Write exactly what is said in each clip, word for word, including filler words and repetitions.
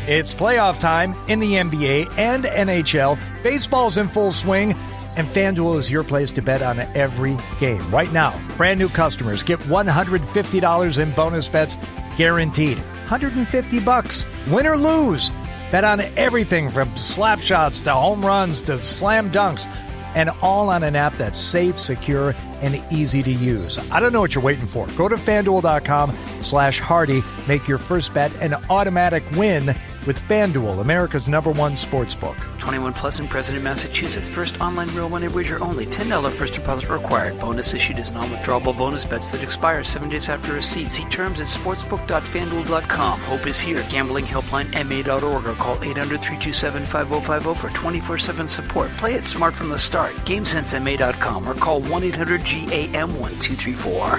It's playoff time in the N B A and N H L. Baseball's in full swing, and FanDuel is your place to bet on every game. Right now, brand new customers get one hundred fifty dollars in bonus bets guaranteed. one hundred fifty bucks, win or lose. Bet on everything from slap shots to home runs to slam dunks, and all on an app that's safe, secure, and easy to use. I don't know what you're waiting for. Go to FanDuel.com slash Hardy. Make your first bet an automatic win with FanDuel, America's number one sports book. twenty-one plus and present in Massachusetts. First online real money wager only. ten dollars first deposit required. Bonus issued as non-withdrawable bonus bets that expire seven days after receipt. See terms at sportsbook dot fan duel dot com. Hope is here. Gambling helpline M A dot org or call eight hundred, three two seven, five oh five oh for twenty-four seven support. Play it smart from the start. game sense M A dot com or call one eight hundred G A M one two three four.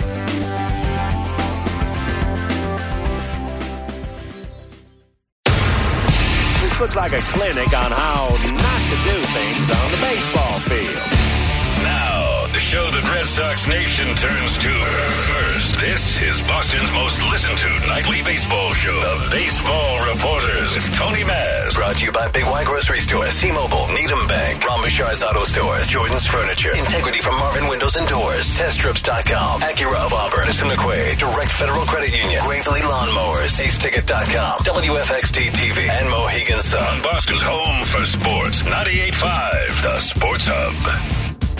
Looks like a clinic on how not to do things on the baseball field. Now, the show that Red Sox Nation turns to first. This is Boston's most listened to nightly baseball show, The Baseball Reporters with Tony Maz. Brought to you by Big Y Grocery Stores, T-Mobile, Needham Bank, Ron Bouchard's Auto Stores, Jordan's Furniture, Integrity from Marvin Windows and Doors, Test Trips dot com, Acura of Auburn, Madison McQuaid, Direct Federal Credit Union, Gravely Lawnmowers, Ace Ticket dot com, W F X T T V, and Mohegan Sun. On Boston's home for sports, ninety-eight point five, The Sports Hub.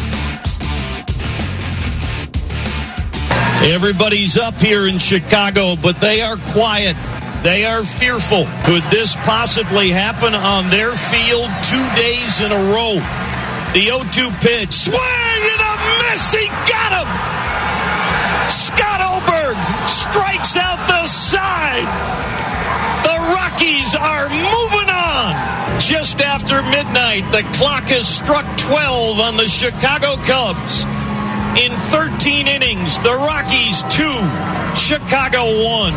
Everybody's up here in Chicago, but they are quiet. They are fearful. Could this possibly happen on their field two days in a row? The oh two pitch. Swing and a miss. He got him. Scott Oberg strikes out the side. The Rockies are moving on. Just after midnight, the clock has struck twelve on the Chicago Cubs. In thirteen innings, the Rockies two, Chicago one.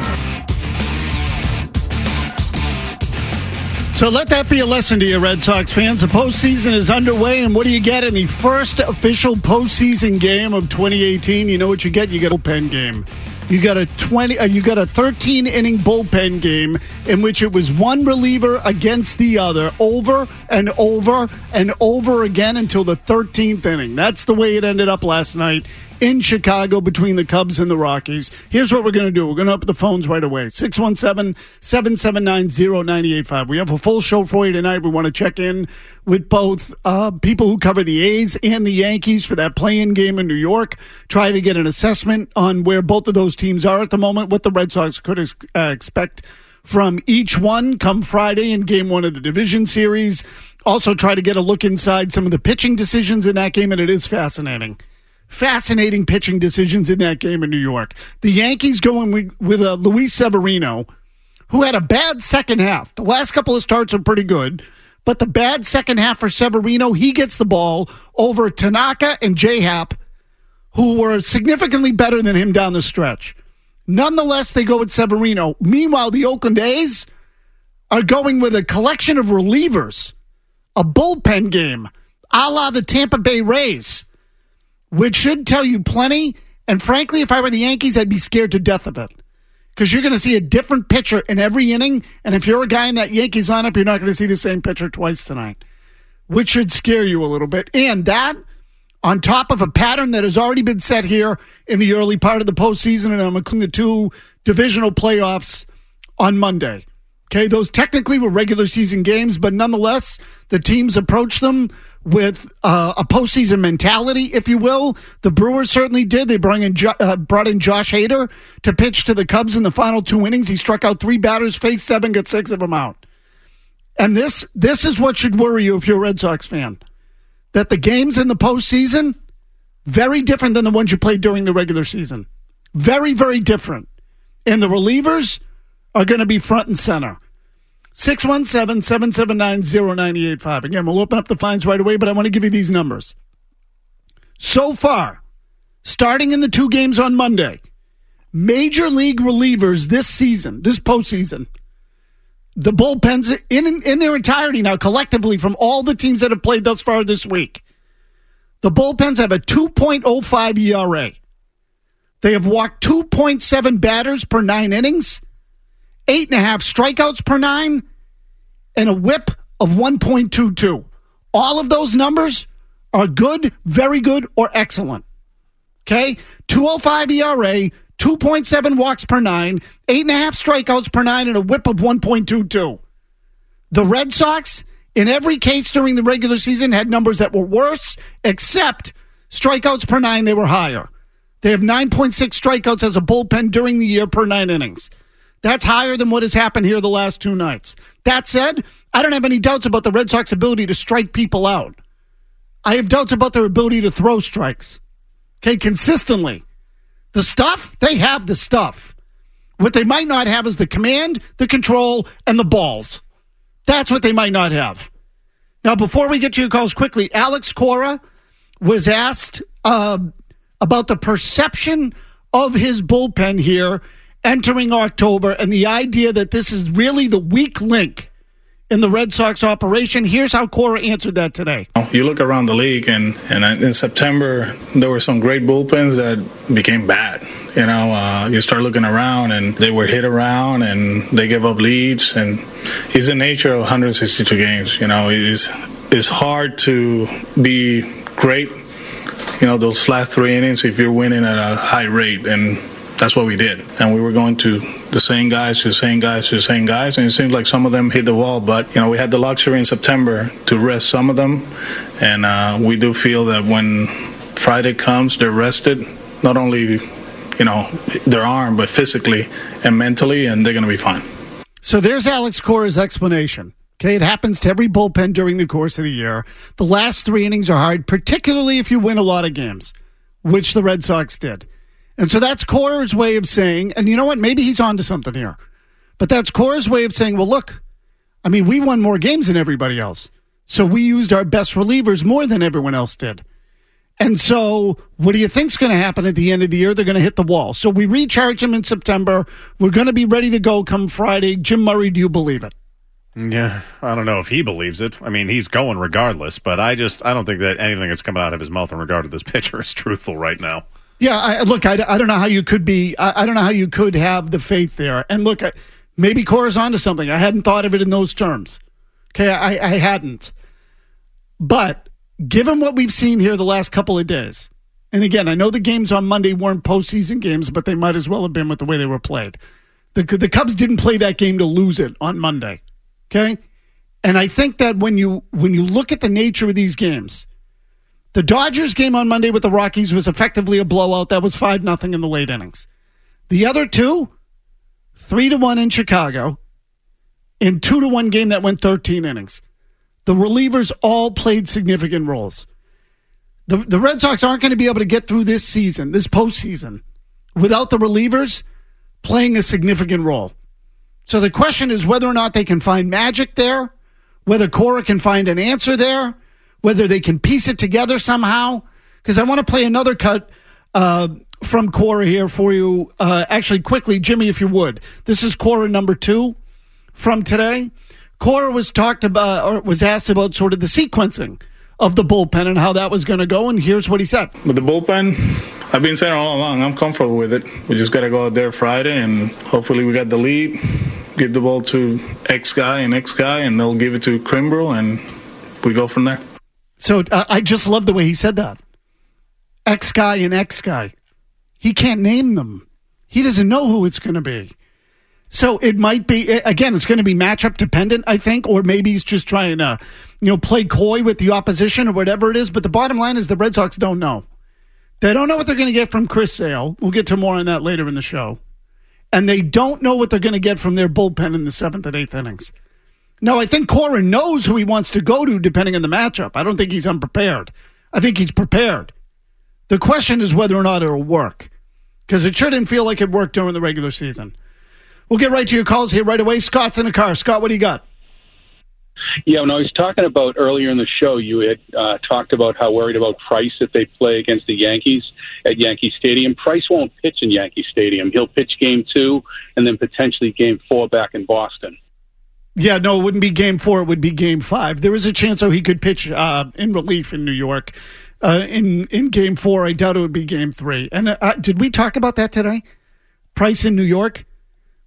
So let that be a lesson to you, Red Sox fans. The postseason is underway, and what do you get in the first official postseason game of twenty eighteen? You know what you get? You get a bullpen game. You got a twenty. Uh, you got a thirteen inning bullpen game in which it was one reliever against the other, over and over and over again until the thirteenth inning. That's the way it ended up last night in Chicago between the Cubs and the Rockies. Here's what we're going to do. We're going to open the phones right away. six one seven, seven seven nine, zero nine eight five. We have a full show for you tonight. We want to check in with both uh, people who cover the A's and the Yankees for that play-in game in New York. Try to get an assessment on where both of those teams are at the moment, what the Red Sox could uh, expect from each one come Friday in game one of the division series. Also try to get a look inside some of the pitching decisions in that game, and it is fascinating. Fascinating pitching decisions in that game in New York. The Yankees going with, with uh, Luis Severino, who had a bad second half. The last couple of starts are pretty good, but the bad second half for Severino, he gets the ball over Tanaka and J-Happ, who were significantly better than him down the stretch. Nonetheless, they go with Severino. Meanwhile, the Oakland A's are going with a collection of relievers, a bullpen game, a la the Tampa Bay Rays, which should tell you plenty. And frankly, if I were the Yankees, I'd be scared to death of it, because you're going to see a different pitcher in every inning. And if you're a guy in that Yankees lineup, you're not going to see the same pitcher twice tonight, which should scare you a little bit. And that, on top of a pattern that has already been set here in the early part of the postseason, and I'm including the two divisional playoffs on Monday. Okay, those technically were regular season games, but nonetheless, the teams approached them with uh, a postseason mentality, if you will. The Brewers certainly did. They brought in, jo- uh, brought in Josh Hader to pitch to the Cubs in the final two innings. He struck out three batters, faced seven, got six of them out. And this this is what should worry you if you're a Red Sox fan. That the games in the postseason, very different than the ones you played during the regular season. Very, very different. And the relievers are going to be front and center. six one seven, seven seven nine, zero nine eight five. Again, we'll open up the lines right away, but I want to give you these numbers. So far, starting in the two games on Monday, major league relievers this season, this postseason, the bullpens in, in their entirety now, collectively, from all the teams that have played thus far this week, the bullpens have a two point oh five E R A. They have walked two point seven batters per nine innings, eight and a half strikeouts per nine, and a whip of one point two two. All of those numbers are good, very good, or excellent. Okay? two oh five E R A, two point seven walks per nine, eight and a half strikeouts per nine, and a whip of one point two two. The Red Sox, in every case during the regular season, had numbers that were worse, except strikeouts per nine, they were higher. They have nine point six strikeouts as a bullpen during the year per nine innings. That's higher than what has happened here the last two nights. That said, I don't have any doubts about the Red Sox ability to strike people out. I have doubts about their ability to throw strikes. Okay, consistently. The stuff, they have the stuff. What they might not have is the command, the control, and the balls. That's what they might not have. Now, before we get to your calls quickly, Alex Cora was asked uh, about the perception of his bullpen here entering October and the idea that this is really the weak link in the Red Sox operation. Here's how Cora answered that today. You look around the league, and, and in September, there were some great bullpens that became bad. You know, uh, you start looking around, and they were hit around, and they give up leads. And it's the nature of one hundred sixty-two games. You know, it's, it's hard to be great, you know, those last three innings if you're winning at a high rate. And that's what we did. And we were going to the same guys, to the same guys, to the same guys. And it seems like some of them hit the wall. But, you know, we had the luxury in September to rest some of them. And uh, we do feel that when Friday comes, they're rested, not only, you know, their arm, but physically and mentally, and they're going to be fine. So there's Alex Cora's explanation. Okay, it happens to every bullpen during the course of the year. The last three innings are hard, particularly if you win a lot of games, which the Red Sox did. And so that's Cora's way of saying, and you know what, maybe he's onto something here. But that's Cora's way of saying, well, look, I mean, we won more games than everybody else. So we used our best relievers more than everyone else did. And so what do you think's going to happen at the end of the year? They're going to hit the wall. So we recharge them in September. We're going to be ready to go come Friday. Jim Murray, do you believe it? Yeah, I don't know if he believes it. I mean, he's going regardless, but I just, I don't think that anything that's coming out of his mouth in regard to this pitcher is truthful right now. Yeah, I, look, I, I don't know how you could be, I, I don't know how you could have the faith there. And look, I, maybe Cora's onto something. I hadn't thought of it in those terms. Okay, I, I hadn't. But given what we've seen here the last couple of days, and again, I know the games on Monday weren't postseason games, but they might as well have been with the way they were played. The, the Cubs didn't play that game to lose it on Monday. Okay? And I think that when you when you look at the nature of these games, the Dodgers game on Monday with the Rockies was effectively a blowout. That was five nothing in the late innings. The other two, three to one in Chicago, and two to one game that went thirteen innings. The relievers all played significant roles. The, the Red Sox aren't going to be able to get through this season, this postseason, without the relievers playing a significant role. So the question is whether or not they can find magic there, whether Cora can find an answer there, whether they can piece it together somehow. Because I want to play another cut uh, from Cora here for you. Uh, actually, quickly, Jimmy, if you would. This is Cora number two from today. Cora was talked about, or was asked about sort of the sequencing of the bullpen and how that was going to go, and here's what he said. With the bullpen, I've been saying all along, I'm comfortable with it. We just got to go out there Friday, and hopefully we got the lead, give the ball to X guy and X guy, and they'll give it to Kimbrel, and we go from there. So uh, I just love the way he said that. X guy and X guy. He can't name them. He doesn't know who it's going to be. So it might be, again, it's going to be matchup dependent, I think, or maybe he's just trying to, you know, play coy with the opposition or whatever it is. But the bottom line is the Red Sox don't know. They don't know what they're going to get from Chris Sale. We'll get to more on that later in the show. And they don't know what they're going to get from their bullpen in the seventh and eighth innings. Now, I think Cora knows who he wants to go to depending on the matchup. I don't think he's unprepared. I think he's prepared. The question is whether or not it'll work, because it sure didn't feel like it worked during the regular season. We'll get right to your calls here right away. Scott's in the car. Scott, what do you got? Yeah, when I was talking about earlier in the show, you had uh, talked about how worried about Price if they play against the Yankees at Yankee Stadium. Price won't pitch in Yankee Stadium. He'll pitch game two and then potentially game four back in Boston. Yeah, no, it wouldn't be game four. It would be game five. There is a chance, though, he could pitch uh, in relief in New York. Uh, in, in game four, I doubt it would be game three. And uh, did we talk about that today? Price in New York?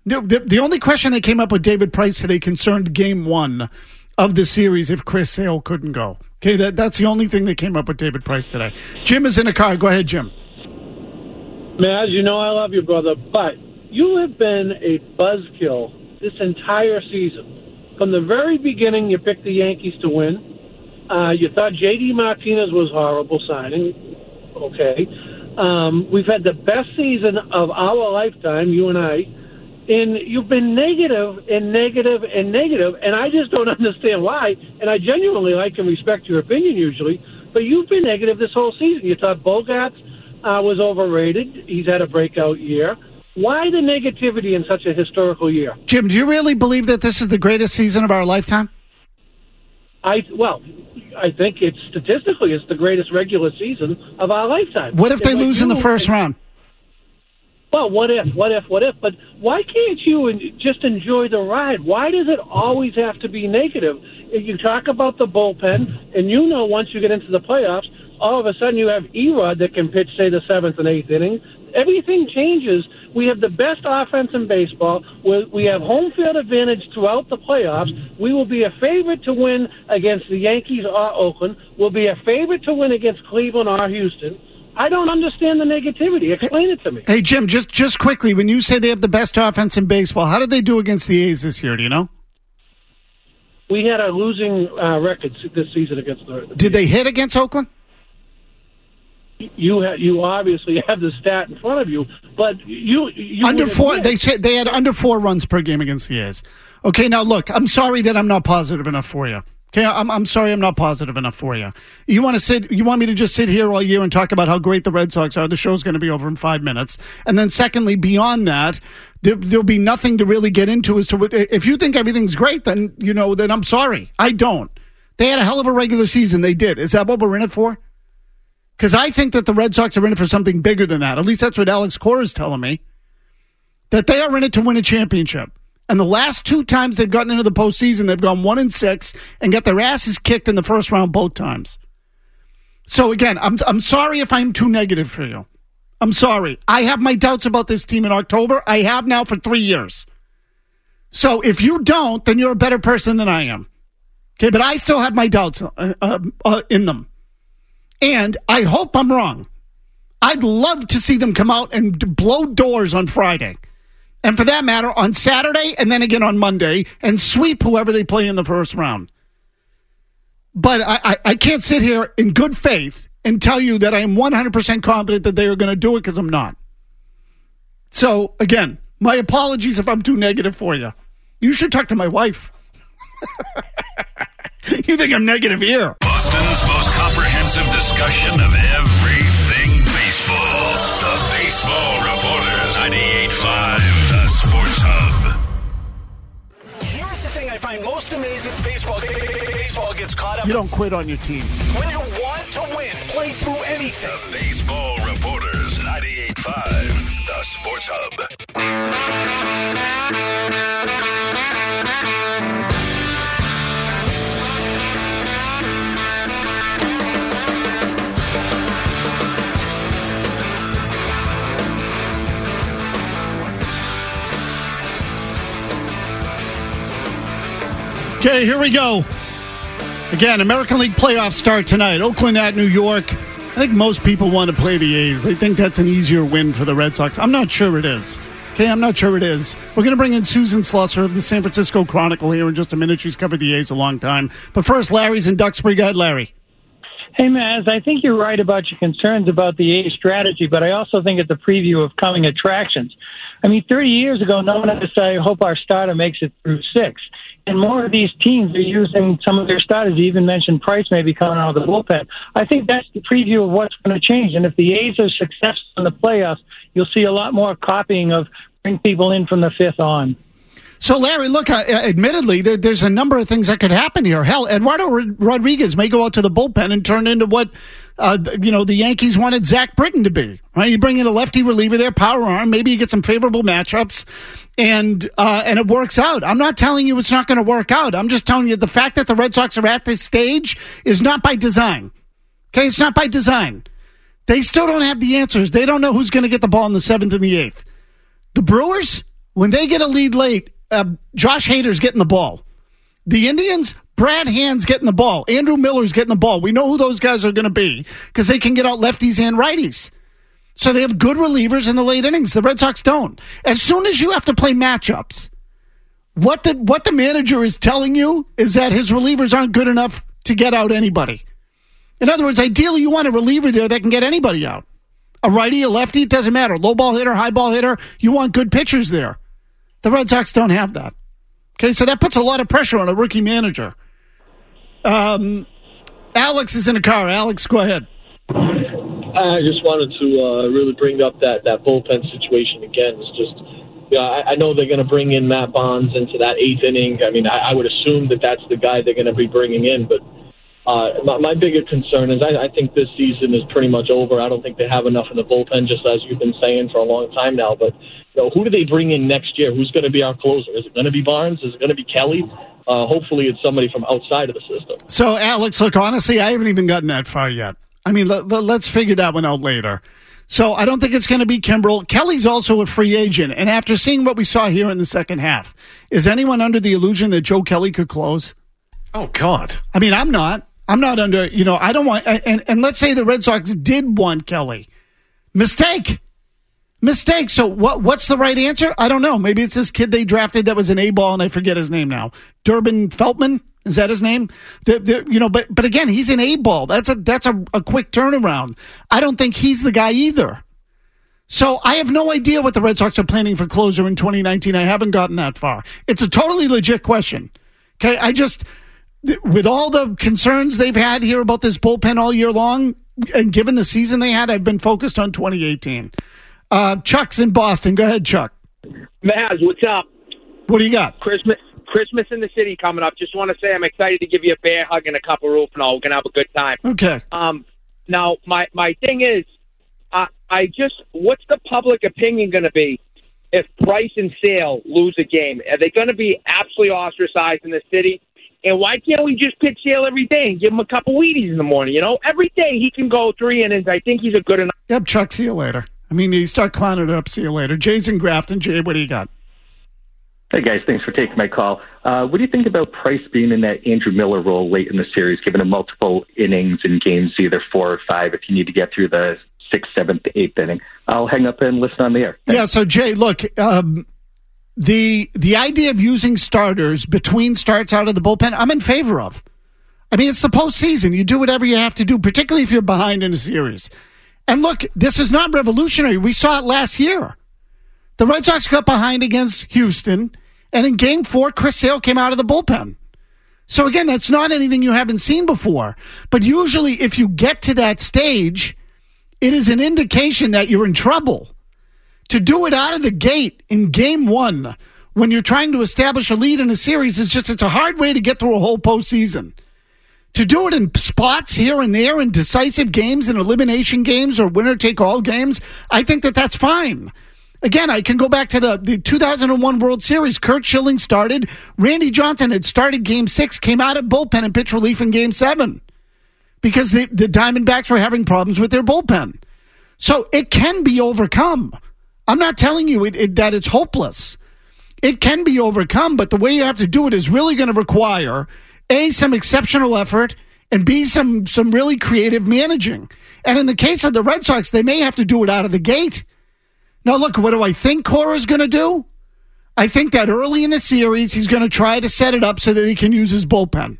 No, the, the only question that came up with David Price today concerned game one of the series if Chris Sale couldn't go. Okay, that, that's the only thing that came up with David Price today. Jim is in the car. Go ahead, Jim. Man, as you know, I love you, brother, but you have been a buzzkill this entire season. From the very beginning, you picked the Yankees to win. Uh, you thought J D Martinez was horrible signing. Okay. Um, we've had the best season of our lifetime, you and I, and you've been negative and negative and negative, and I just don't understand why, and I genuinely like and respect your opinion usually, but you've been negative this whole season. You thought Bogaerts uh, was overrated. He's had a breakout year. Why the negativity in such a historical year? Jim, do you really believe that this is the greatest season of our lifetime? I Well, I think it's statistically it's the greatest regular season of our lifetime. What if they and lose like in the you, first round? Well, what if, what if, what if? But why can't you just enjoy the ride? Why does it always have to be negative? If you talk about the bullpen, and you know once you get into the playoffs, all of a sudden you have Erod that can pitch, say, the seventh and eighth inning. Everything changes. We have the best offense in baseball. We have home field advantage throughout the playoffs. We will be a favorite to win against the Yankees or Oakland. We'll be a favorite to win against Cleveland or Houston. I don't understand the negativity. Explain it to me. Hey, Jim, just just quickly, when you say they have the best offense in baseball, how did they do against the A's this year? Do you know? We had a losing uh, record this season against the. Did they hit against Oakland? You ha- you obviously have the stat in front of you, but you, you under four. They said they had under four runs per game against the A's. Okay, now look, I'm sorry that I'm not positive enough for you. Okay, I'm I'm sorry I'm not positive enough for you. You want to sit? You want me to just sit here all year and talk about how great the Red Sox are? The show's going to be over in five minutes. And then, secondly, beyond that, there, there'll be nothing to really get into as to what, if you think everything's great. Then you know then I'm sorry. I don't. They had a hell of a regular season. They did. Is that what we're in it for? Because I think that the Red Sox are in it for something bigger than that. At least that's what Alex Cora is telling me. That they are in it to win a championship. And the last two times they've gotten into the postseason, they've gone one and six and got their asses kicked in the first round both times. So again, I'm I'm sorry if I'm too negative for you. I'm sorry. I have my doubts about this team in October. I have now for three years. So if you don't, then you're a better person than I am. Okay, but I still have my doubts uh, uh, uh, in them. And I hope I'm wrong. I'd love to see them come out and blow doors on Friday. And for that matter, on Saturday and then again on Monday and sweep whoever they play in the first round. But I, I, I can't sit here in good faith and tell you that I am one hundred percent confident that they are going to do it because I'm not. So, again, my apologies if I'm too negative for you. You should talk to my wife. You think I'm negative here. Boston's most comprehensive discussion of everything baseball. The Baseball Reporters, ninety-eight point five, The Sports Hub. Here's the thing I find most amazing. Baseball, baseball gets caught up. You don't quit on your team. When you want to win, play through anything. The Baseball Reporters, ninety-eight point five, The Sports Hub. Okay, here we go. Again, American League playoffs start tonight. Oakland at New York. I think most people want to play the A's. They think that's an easier win for the Red Sox. I'm not sure it is. Okay, I'm not sure it is. We're going to bring in Susan Slusser of the San Francisco Chronicle here in just a minute. She's covered the A's a long time. But first, Larry's in Duxbury. Go ahead, Larry. Hey, Maz, I think you're right about your concerns about the A's strategy, but I also think it's a preview of coming attractions. I mean, thirty years ago, no one had to say, I hope our starter makes it through six. And more of these teams are using some of their starters. You even mentioned Price maybe coming out of the bullpen. I think that's the preview of what's going to change. And if the A's are successful in the playoffs, you'll see a lot more copying of bring people in from the fifth on. So, Larry, look, uh, admittedly, there, there's a number of things that could happen here. Hell, Eduardo Rodriguez may go out to the bullpen and turn into what, uh, you know, the Yankees wanted Zach Britton to be. Right? You bring in a lefty reliever there, power arm. Maybe you get some favorable matchups, and uh, and it works out. I'm not telling you it's not going to work out. I'm just telling you the fact that the Red Sox are at this stage is not by design. Okay, it's not by design. They still don't have the answers. They don't know who's going to get the ball in the seventh and the eighth. The Brewers, when they get a lead late, uh, Josh Hader's getting the ball. The Indians, Brad Hand's getting the ball. Andrew Miller's getting the ball. We know who those guys are going to be because they can get out lefties and righties. So they have good relievers in the late innings. The Red Sox don't. As soon as you have to play matchups, what the what the manager is telling you is that his relievers aren't good enough to get out anybody. In other words, ideally you want a reliever there that can get anybody out. A righty, a lefty, it doesn't matter. Low ball hitter, high ball hitter, you want good pitchers there. The Red Sox don't have that. Okay, so that puts a lot of pressure on a rookie manager. Um, Alex is in the car. Alex, go ahead. I just wanted to uh, really bring up that, that bullpen situation again. It's just, yeah, I, I know they're going to bring in Matt Bonds into that eighth inning. I mean, I, I would assume that that's the guy they're going to be bringing in. But uh, my, my bigger concern is I, I think this season is pretty much over. I don't think they have enough in the bullpen, just as you've been saying for a long time now. But you know, who do they bring in next year? Who's going to be our closer? Is it going to be Barnes? Is it going to be Kelly? Uh, hopefully it's somebody from outside of the system. So, Alex, look, honestly, I haven't even gotten that far yet. I mean, let, let's figure that one out later. So I don't think it's going to be Kimbrel. Kelly's also a free agent. And after seeing what we saw here in the second half, is anyone under the illusion that Joe Kelly could close? Oh, God. I mean, I'm not. I'm not under, you know, I don't want, and, and let's say the Red Sox did want Kelly. Mistake. Mistake. So what? What's the right answer? I don't know. Maybe it's this kid they drafted that was an A-ball, and I forget his name now. Durbin Feltman? Is that his name? The, the, you know, but but again, he's an A-ball. That's a that's a, a quick turnaround. I don't think he's the guy either. So I have no idea what the Red Sox are planning for closer in twenty nineteen. I haven't gotten that far. It's a totally legit question. Okay, I just, with all the concerns they've had here about this bullpen all year long, and given the season they had, I've been focused on twenty eighteen. Uh, Chuck's in Boston. Go ahead, Chuck. Maz, what's up? What do you got? Christmas. Christmas in the city coming up. Just want to say I'm excited to give you a bear hug and a cup of roof and all. We're going to have a good time. Okay. Um, now, my, my thing is, uh, I just, what's the public opinion going to be if Price and Sale lose a game? Are they going to be absolutely ostracized in the city? And why can't we just pitch Sale every day and give him a couple Wheaties in the morning? You know, every day he can go three innings. I think he's a good enough. Yep, Chuck, see you later. I mean, you start clowning it up, see you later. Jay's in Grafton. Jay, what do you got? Hey, guys, thanks for taking my call. Uh, what do you think about Price being in that Andrew Miller role late in the series, giving him multiple innings in games, either four or five, if you need to get through the sixth, seventh, eighth inning? I'll hang up and listen on the air. Thanks. Yeah, so, Jay, look, um, the the idea of using starters between starts out of the bullpen, I'm in favor of. I mean, it's the postseason. You do whatever you have to do, particularly if you're behind in a series. And look, this is not revolutionary. We saw it last year. The Red Sox got behind against Houston, and in game four, Chris Sale came out of the bullpen. So again, that's not anything you haven't seen before. But usually if you get to that stage, it is an indication that you're in trouble. To do it out of the gate in game one, when you're trying to establish a lead in a series, is just, it's a hard way to get through a whole postseason. To do it in spots here and there in decisive games and elimination games or winner-take-all games, I think that that's fine. Again, I can go back to the, the two thousand one World Series. Curt Schilling started. Randy Johnson had started game six, came out of bullpen and pitched relief in game seven because the, the Diamondbacks were having problems with their bullpen. So it can be overcome. I'm not telling you it, it, that it's hopeless. It can be overcome, but the way you have to do it is really going to require, A, some exceptional effort, and B, some, some really creative managing. And in the case of the Red Sox, they may have to do it out of the gate. Now, look, what do I think Cora's going to do? I think that early in the series, he's going to try to set it up so that he can use his bullpen.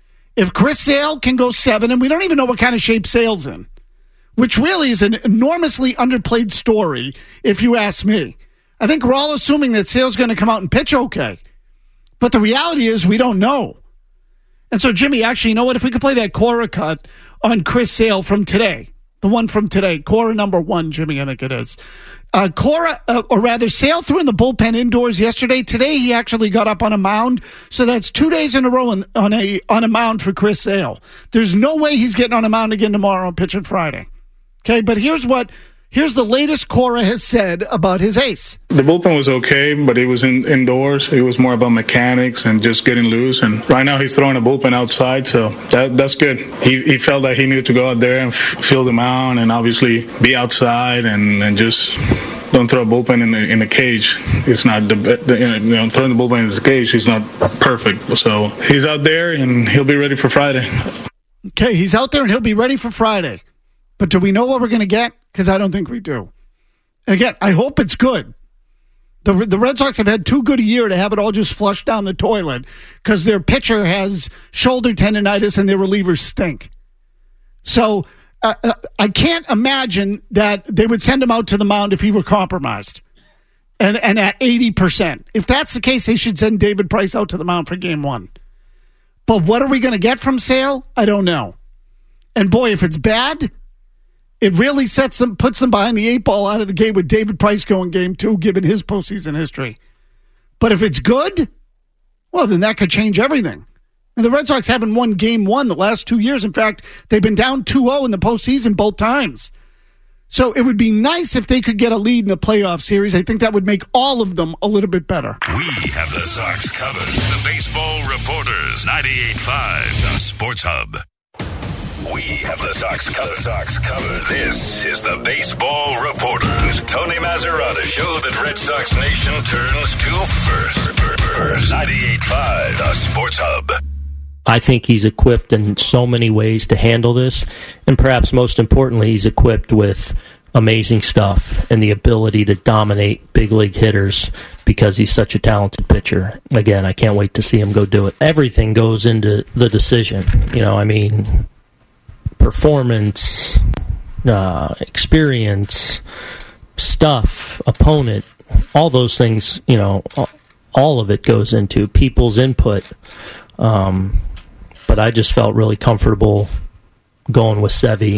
If Chris Sale can go seven, and we don't even know what kind of shape Sale's in, which really is an enormously underplayed story, if you ask me. I think we're all assuming that Sale's going to come out and pitch okay. But the reality is we don't know. And so, Jimmy, actually, you know what? If we could play that Cora cut on Chris Sale from today, the one from today, Cora number one, Jimmy, I think it is. Uh, Cora, uh, or rather, Sale threw in the bullpen indoors yesterday. Today, he actually got up on a mound. So that's two days in a row on, on a on a mound for Chris Sale. There's no way he's getting on a mound again tomorrow and pitching Friday. Okay, but here's what here's the latest Cora has said about his ace. The bullpen was okay, but it was in, indoors. It was more about mechanics and just getting loose. And right now he's throwing a bullpen outside, so that that's good. He he felt that he needed to go out there and f- fill them out and obviously be outside and, and just don't throw a bullpen in the in the cage. It's not the, the you know throwing the bullpen in the cage. He's not perfect. So he's out there and he'll be ready for Friday. Okay, he's out there and he'll be ready for Friday. But do we know what we're going to get? Because I don't think we do. And again, I hope it's good. The the Red Sox have had too good a year to have it all just flushed down the toilet because their pitcher has shoulder tendonitis and their relievers stink. So uh, uh, I can't imagine that they would send him out to the mound if he were compromised and, and at eighty percent. If that's the case, they should send David Price out to the mound for game one. But what are we going to get from Sale? I don't know. And boy, if it's bad, it really sets them, puts them behind the eight ball out of the gate with David Price going game two, given his postseason history. But if it's good, well, then that could change everything. And the Red Sox haven't won game one the last two years. In fact, they've been down two oh in the postseason both times. So it would be nice if they could get a lead in the playoff series. I think that would make all of them a little bit better. We have the Sox covered. The Baseball Reporters, ninety-eight point five, the Sports Hub. We have the Sox covered. Sox covered. This is the Baseball Reporters. Tony Mazzarata show that Red Sox Nation turns to first. First. ninety-eight point five, the Sports Hub. I think he's equipped in so many ways to handle this, and perhaps most importantly, he's equipped with amazing stuff and the ability to dominate big league hitters because he's such a talented pitcher. Again, I can't wait to see him go do it. Everything goes into the decision. You know, I mean, performance, uh, experience, stuff, opponent, all those things, you know, all of it goes into people's input. Um, but I just felt really comfortable going with Sevy.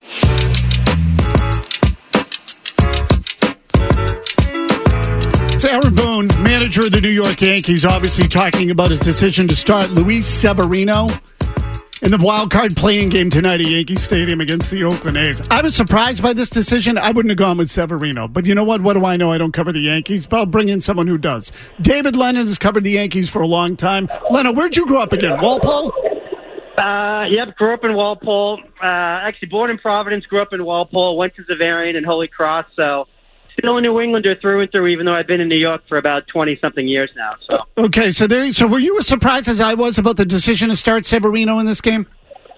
It's Aaron Boone, manager of the New York Yankees, obviously talking about his decision to start Luis Severino in the wild card playing game tonight at Yankee Stadium against the Oakland A's. I was surprised by this decision. I wouldn't have gone with Severino. But you know what? What do I know? I don't cover the Yankees, but I'll bring in someone who does. David Lennon has covered the Yankees for a long time. Lennon, where'd you grow up again? Walpole? Uh, yep, grew up in Walpole. Uh, actually, born in Providence, grew up in Walpole, went to Zavarian and Holy Cross, so still a New Englander through and through, even though I've been in New York for about twenty-something years now. So Okay, so there. So were you as surprised as I was about the decision to start Severino in this game?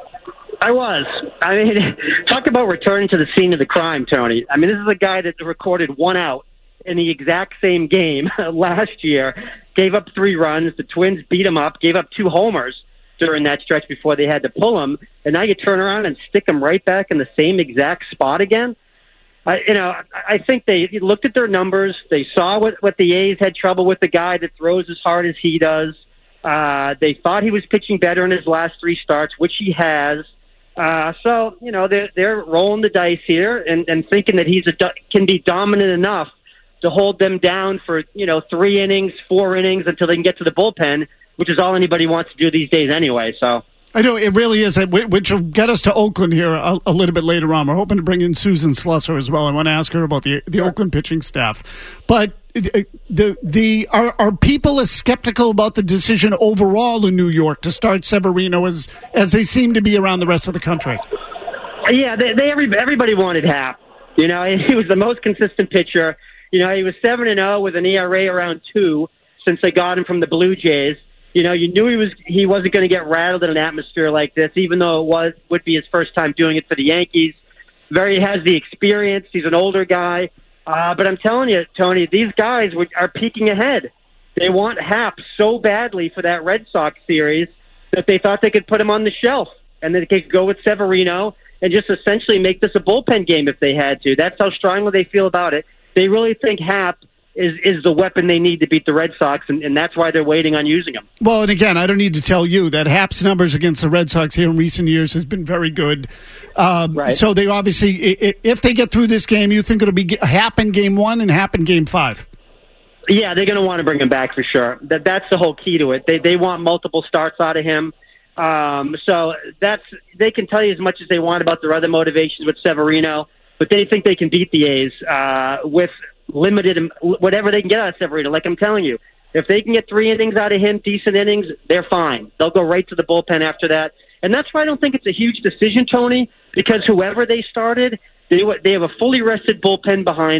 I was. I mean, talk about returning to the scene of the crime, Tony. I mean, this is a guy that recorded one out in the exact same game last year, gave up three runs, the Twins beat him up, gave up two homers during that stretch before they had to pull him, and now you turn around and stick him right back in the same exact spot again. I, you know, I think they looked at their numbers. They saw what, what the A's had trouble with, the guy that throws as hard as he does. Uh, they thought he was pitching better in his last three starts, which he has. Uh, so, you know, they're, they're rolling the dice here and, and thinking that he's a, can be dominant enough to hold them down for, you know, three innings, four innings until they can get to the bullpen, which is all anybody wants to do these days anyway. So I know it really is, which will get us to Oakland here a, a little bit later on. We're hoping to bring in Susan Slusser as well. I want to ask her about the the Oakland pitching staff. But the the are are people as skeptical about the decision overall in New York to start Severino as as they seem to be around the rest of the country? Yeah, they, they every, everybody wanted Hap. You know, he was the most consistent pitcher. You know, he was seven and zero with an E R A around two since they got him from the Blue Jays. You know, you knew he was he wasn't going to get rattled in an atmosphere like this, even though it was would be his first time doing it for the Yankees. Very has the experience. He's an older guy, uh, but I'm telling you, Tony, these guys were, are peeking ahead. They want Hap so badly for that Red Sox series that they thought they could put him on the shelf and then they could go with Severino and just essentially make this a bullpen game if they had to. That's how strongly they feel about it. They really think Hap is is the weapon they need to beat the Red Sox, and, and that's why they're waiting on using him. Well, and again, I don't need to tell you that Hap's numbers against the Red Sox here in recent years has been very good. Um, right. So they obviously, if they get through this game, you think it'll be Hap in game one and Hap in game five? Yeah, they're going to want to bring him back for sure. That That's the whole key to it. They they want multiple starts out of him. Um, so that's they can tell you as much as they want about their other motivations with Severino, but they think they can beat the A's uh, with limited, whatever they can get out of Severino. Like I'm telling you, if they can get three innings out of him, decent innings, they're fine. They'll go right to the bullpen after that. And that's why I don't think it's a huge decision, Tony, because whoever they started, they they have a fully rested bullpen behind them.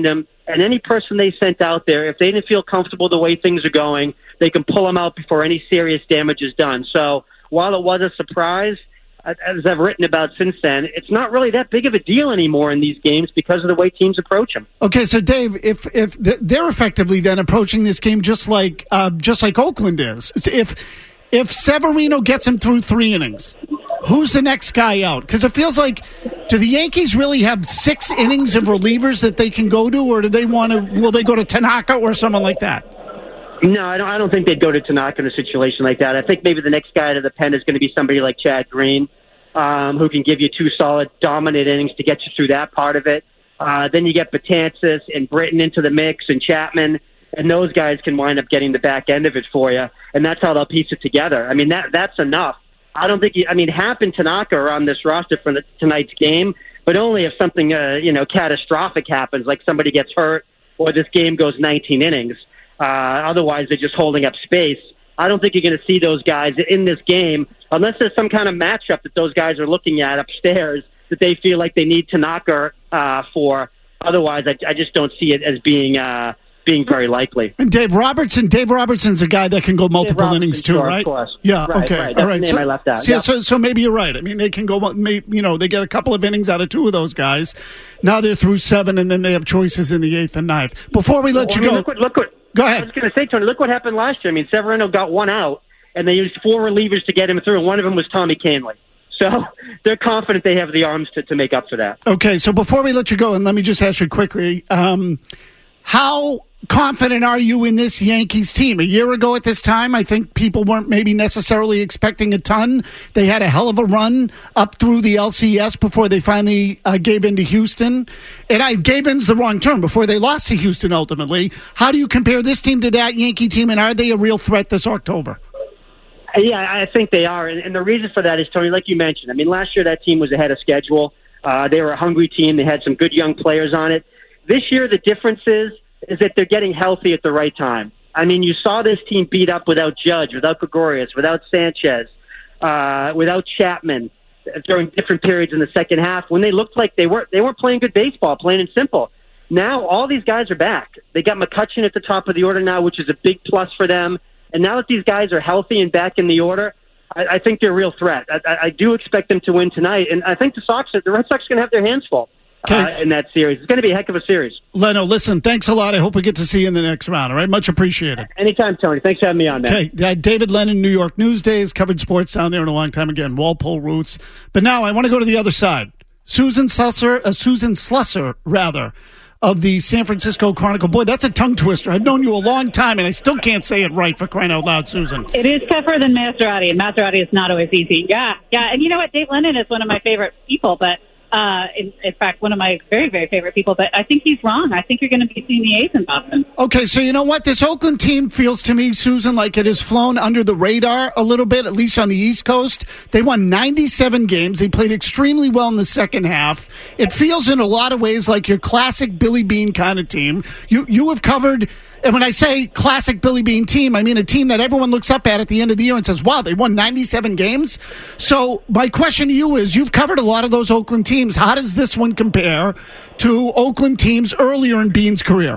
And any person they sent out there, if they didn't feel comfortable the way things are going, they can pull them out before any serious damage is done. So while it was a surprise, as I've written about since then, it's not really that big of a deal anymore in these games because of the way teams approach them. Okay, so Dave, if if they're effectively then approaching this game just like uh, just like Oakland is, if if Severino gets him through three innings, who's the next guy out? Because it feels like, do the Yankees really have six innings of relievers that they can go to, or do they want to? Will they go to Tanaka or someone like that? No, I don't. I don't think they'd go to Tanaka in a situation like that. I think maybe the next guy to the pen is going to be somebody like Chad Green, um, who can give you two solid, dominant innings to get you through that part of it. Uh, then you get Betances and Britton into the mix, and Chapman, and those guys can wind up getting the back end of it for you, and that's how they'll piece it together. I mean, that that's enough. I don't think. You, I mean, Happ and Tanaka are on this roster for the, tonight's game, but only if something uh, you know catastrophic happens, like somebody gets hurt or this game goes nineteen innings. Uh, otherwise, they're just holding up space. I don't think you're going to see those guys in this game unless there's some kind of matchup that those guys are looking at upstairs that they feel like they need Tanaka uh, for. Otherwise, I, I just don't see it as being uh, being very likely. And Dave Robertson, Dave Robertson's a guy that can go multiple innings too, sure, right? Of course. Yeah. Right, okay. Right. That's all right. the name so, I left out. So, yeah, yep. so, so maybe you're right. I mean, they can go. You know, they get a couple of innings out of two of those guys. Now they're through seven, and then they have choices in the eighth and ninth. Before we let well, you I mean, go, look what, look what, go ahead. I was going to say, Tony, look what happened last year. I mean, Severino got one out, and they used four relievers to get him through, and one of them was Tommy Kahnle. So they're confident they have the arms to, to make up for that. Okay, so before we let you go, and let me just ask you quickly, um, how confident are you in this Yankees team? A year ago at this time, I think people weren't maybe necessarily expecting a ton. They had a hell of a run up through the L C S before they finally uh, gave in to Houston. And I gave in's the wrong term, before they lost to Houston ultimately. How do you compare this team to that Yankee team, and are they a real threat this October? Yeah, I think they are. And, and the reason for that is, Tony, like you mentioned, I mean, last year that team was ahead of schedule. Uh, they were a hungry team. They had some good young players on it. This year, the difference is, is that they're getting healthy at the right time. I mean, you saw this team beat up without Judge, without Gregorius, without Sanchez, uh, without Chapman during different periods in the second half when they looked like they weren't, they weren't playing good baseball, plain and simple. Now all these guys are back. They got McCutchen at the top of the order now, which is a big plus for them. And now that these guys are healthy and back in the order, I, I think they're a real threat. I, I do expect them to win tonight, and I think the Sox, the Red Sox, are going to have their hands full. Okay. Uh, in that series. It's going to be a heck of a series. Leno, listen, thanks a lot. I hope we get to see you in the next round, all right? Much appreciated. Anytime, Tony. Thanks for having me on, man. Okay, uh, David Lennon, New York Newsdays, covered sports down there in a long time again, Walpole roots. But now I want to go to the other side. Susan Slusser, uh, Susan Slusser, rather, of the San Francisco Chronicle. Boy, that's a tongue twister. I've known you a long time, and I still can't say it right, for crying out loud, Susan. It is tougher than Maserati, and Maserati is not always easy. Yeah, yeah. And you know what? Dave Lennon is one of my favorite people, but Uh, in, in fact, one of my very, very favorite people, but I think he's wrong. I think you're going to be seeing the A's in Boston. Okay, so you know what? This Oakland team feels to me, Susan, like it has flown under the radar a little bit, at least on the East Coast. They won ninety-seven games. They played extremely well in the second half. It feels in a lot of ways like your classic Billy Beane kind of team. You, you have covered... And when I say classic Billy Beane team, I mean a team that everyone looks up at at the end of the year and says, wow, they won ninety-seven games. So my question to you is, you've covered a lot of those Oakland teams. How does this one compare to Oakland teams earlier in Beane's career?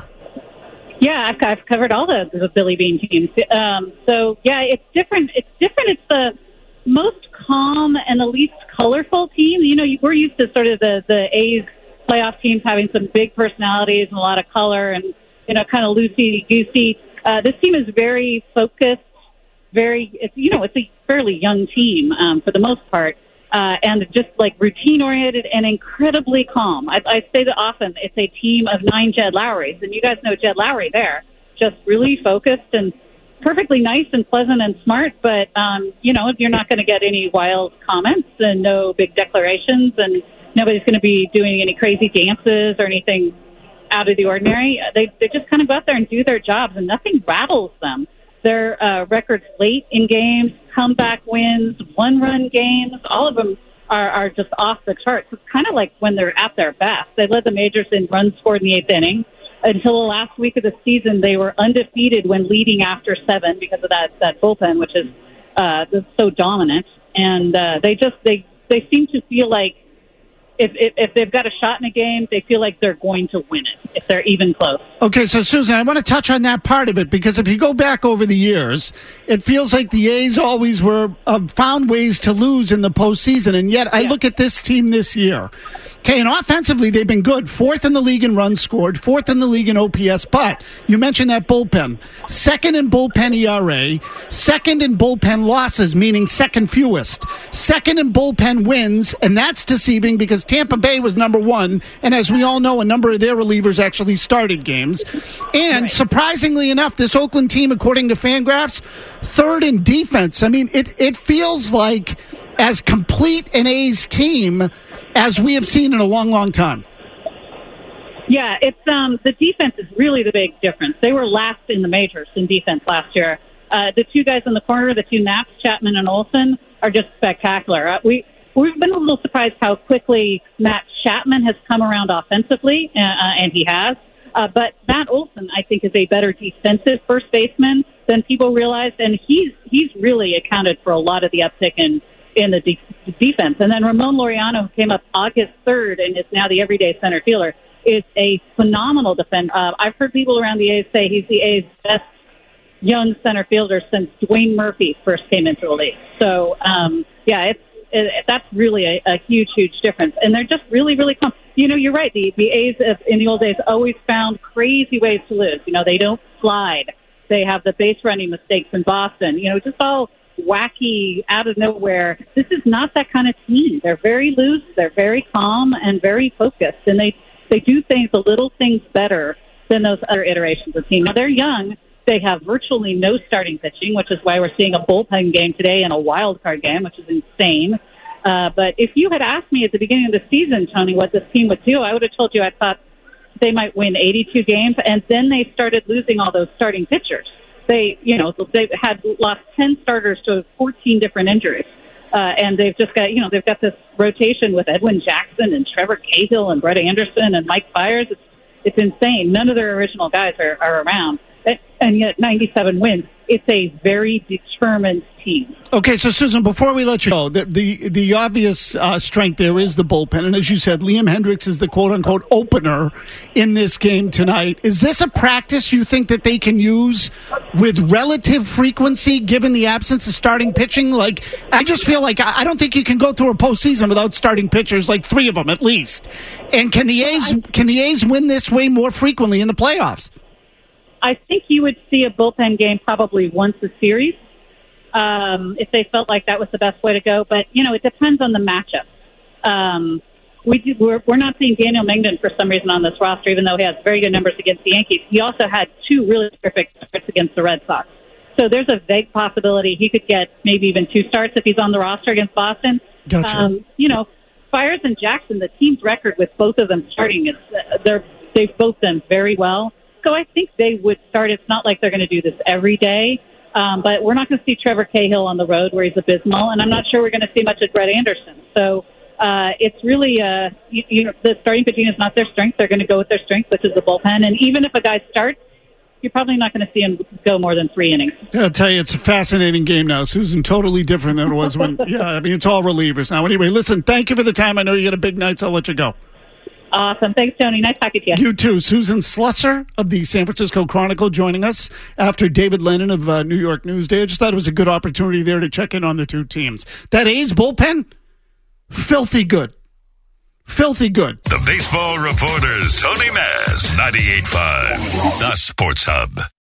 Yeah, I've, I've covered all the, the Billy Beane teams. Um, so, yeah, it's different. It's different. It's the most calm and the least colorful team. You know, we're used to sort of the, the A's playoff teams having some big personalities and a lot of color and, you know, kind of loosey-goosey. Uh, this team is very focused, very, it's, you know, it's a fairly young team um, for the most part, uh, and just like routine-oriented and incredibly calm. I, I say that often, it's a team of nine Jed Lowrys, and you guys know Jed Lowry there, just really focused and perfectly nice and pleasant and smart, but, um, you know, you're not going to get any wild comments and no big declarations, and nobody's going to be doing any crazy dances or anything out of the ordinary. They they just kind of go out there and do their jobs, and nothing rattles them. Their uh, records late in games, comeback wins, one-run games, all of them are, are just off the charts. It's kind of like when they're at their best. They led the majors in runs scored in the eighth inning. Until the last week of the season, they were undefeated when leading after seven because of that, that bullpen, which is uh, so dominant. And uh, they just they they seem to feel like if, if if they've got a shot in a game, they feel like they're going to win it if they're even close. Okay, so Susan, I want to touch on that part of it because if you go back over the years, it feels like the A's always were uh, found ways to lose in the postseason, and yet I yeah. look at this team this year. Okay, and offensively, they've been good. Fourth in the league in runs scored, fourth in the league in O P S, but you mentioned that bullpen. Second in bullpen E R A, second in bullpen losses, meaning second fewest, second in bullpen wins, and that's deceiving because Tampa Bay was number one, and as we all know, a number of their relievers actually started games. And right. surprisingly enough, this Oakland team, according to Fangraphs, third in defense. I mean, it, it feels like as complete an A's team as we have seen in a long, long time. Yeah, it's um, the defense is really the big difference. They were last in the majors in defense last year. Uh, the two guys in the corner, the two Naps, Chapman and Olsen, are just spectacular. Uh, we, we've been a little surprised how quickly Matt Chapman has come around offensively, uh, and he has. Uh, but Matt Olsen, I think, is a better defensive first baseman than people realize, and he's he's really accounted for a lot of the uptick in in the de- defense. And then Ramon Laureano, who came up August third and is now the everyday center fielder, is a phenomenal defender. Uh, I've heard people around the A's say he's the A's best young center fielder since Dwayne Murphy first came into the league. So, um, yeah, it's it, that's really a, a huge, huge difference. And they're just really, really calm. You know, you're right. The, the A's in the old days always found crazy ways to lose. You know, they don't slide. They have the base running mistakes in Boston. You know, just all wacky, out of nowhere. This is not that kind of team. They're very loose, they're very calm, and very focused, and they, they do things, the little things better than those other iterations of the team. Now, they're young. They have virtually no starting pitching, which is why we're seeing a bullpen game today and a wild card game, which is insane. Uh, but if you had asked me at the beginning of the season, Tony, what this team would do, I would have told you I thought they might win eighty-two games, and then they started losing all those starting pitchers. They, you know, they had lost ten starters to fourteen different injuries. Uh, and they've just got, you know, they've got this rotation with Edwin Jackson and Trevor Cahill and Brett Anderson and Mike Fiers. It's, it's insane. None of their original guys are, are around. And yet ninety-seven wins. It's a very determined team. Okay, so Susan, before we let you go, the the, the obvious uh, strength there is the bullpen. And as you said, Liam Hendriks is the quote-unquote opener in this game tonight. Is this a practice you think that they can use with relative frequency given the absence of starting pitching? Like, I just feel like I don't think you can go through a postseason without starting pitchers, like three of them at least. And can the A's, can the A's win this way more frequently in the playoffs? I think you would see a bullpen game probably once a series um, if they felt like that was the best way to go. But, you know, it depends on the matchup. Um, we do, we're, we're not seeing Daniel Mengden for some reason on this roster, even though he has very good numbers against the Yankees. He also had two really terrific starts against the Red Sox. So there's a vague possibility he could get maybe even two starts if he's on the roster against Boston. Gotcha. Um, you know, Fiers and Jackson, the team's record with both of them starting, is uh, they're, they've both done very well. So I think they would start. It's not like they're going to do this every day, um, but we're not going to see Trevor Cahill on the road where he's abysmal, and I'm not sure we're going to see much of Brett Anderson. So uh, it's really, uh, you, you know, the starting pitching is not their strength. They're going to go with their strength, which is the bullpen. And even if a guy starts, you're probably not going to see him go more than three innings. I'll tell you, it's a fascinating game now, Susan. Totally different than it was when, yeah, I mean, it's all relievers now. Anyway, listen, thank you for the time. I know you got a big night, so I'll let you go. Awesome. Thanks, Tony. Nice talking to you. You too. Susan Slusser of the San Francisco Chronicle joining us after David Lennon of uh, New York Newsday. I just thought it was a good opportunity there to check in on the two teams. That A's bullpen, filthy good. Filthy good. The Baseball Reporters, Tony Maz, ninety-eight point five, The Sports Hub.